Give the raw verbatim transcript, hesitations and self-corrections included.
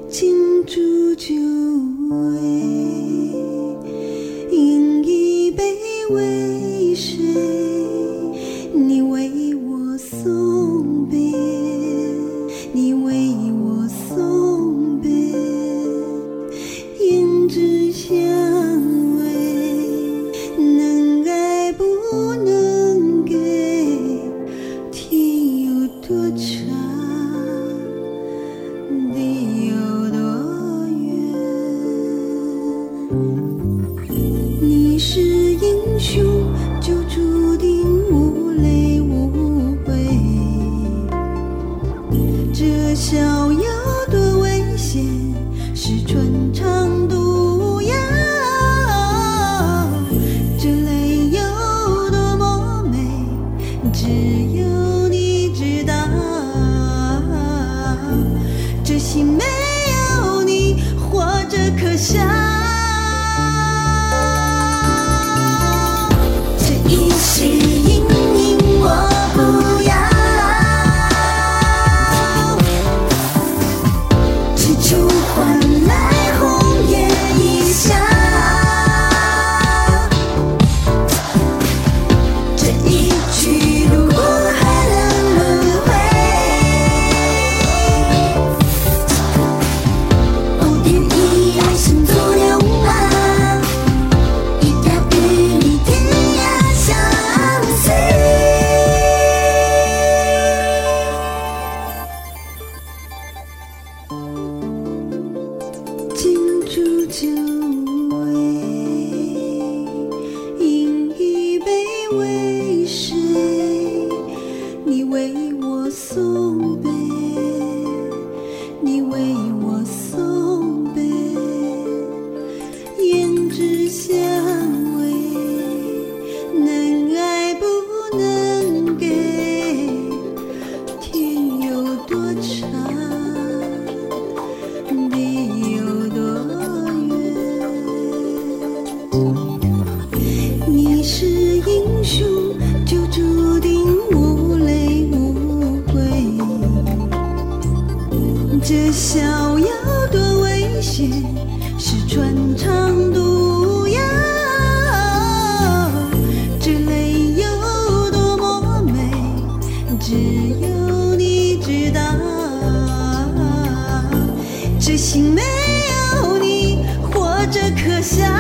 敬煮酒味，饮一杯为谁？你为我送别，你为我送别，胭脂香味，能爱不能给，天有多长，地有多远？你是英雄，就注定无泪无悔。这逍遥多危险，是春肠毒药。这泪有多么美，只有你知道。这心没有你，活着可笑。这一世阴影我不要，只求换来红颜一笑。这一去路过还能轮回，蝴蝶一爱生做流浪，一条与你天涯相随。敬煮酒味，饮一杯为谁？你为我送别，你为我送别，胭脂香味，能爱不能给，天有多长，地有多远？你是英雄，就注定无泪无悔。这逍遥多危险，是穿肠毒药。这泪有多么美，只有你知道。这心没有你，活着可笑。